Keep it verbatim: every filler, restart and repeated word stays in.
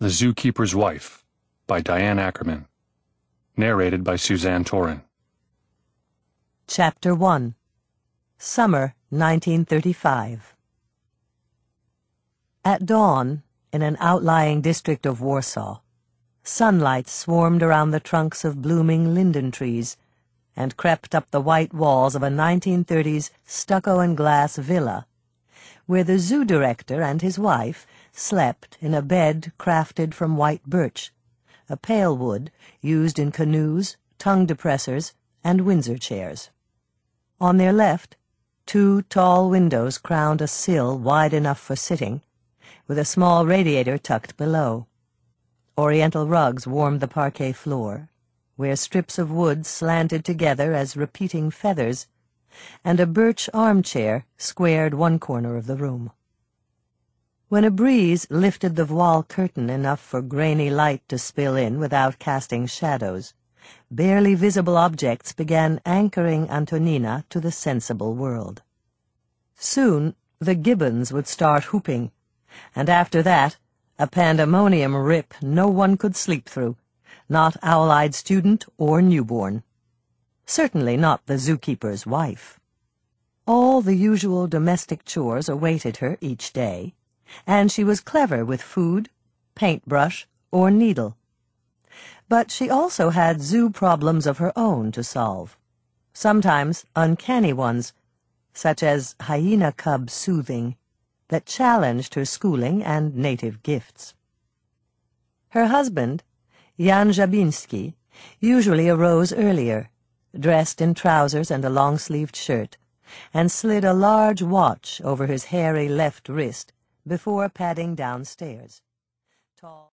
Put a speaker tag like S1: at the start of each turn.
S1: The Zookeeper's Wife by Diane Ackerman. Narrated by Suzanne Torin.
S2: Chapter one. Summer nineteen thirty-five. At dawn, in an outlying district of Warsaw, sunlight swarmed around the trunks of blooming linden trees and crept up the white walls of a nineteen thirties stucco-and-glass villa, where the zoo director and his wife slept in a bed crafted from white birch, a pale wood used in canoes, tongue depressors, and Windsor chairs. On their left, two tall windows crowned a sill wide enough for sitting, with a small radiator tucked below. Oriental rugs warmed the parquet floor, where strips of wood slanted together as repeating feathers, and a birch armchair squared one corner of the room. When a breeze lifted the voile curtain enough for grainy light to spill in without casting shadows, barely visible objects began anchoring Antonina to the sensible world. Soon the gibbons would start whooping, and after that a pandemonium rip no one could sleep through, not owl-eyed student or newborn. Certainly not the zookeeper's wife. All the usual domestic chores awaited her each day, and she was clever with food, paintbrush, or needle. But she also had zoo problems of her own to solve, sometimes uncanny ones, such as hyena cub soothing, that challenged her schooling and native gifts. Her husband, Jan Jabinski, usually arose earlier, dressed in trousers and a long-sleeved shirt, and slid a large watch over his hairy left wrist before padding downstairs. Tall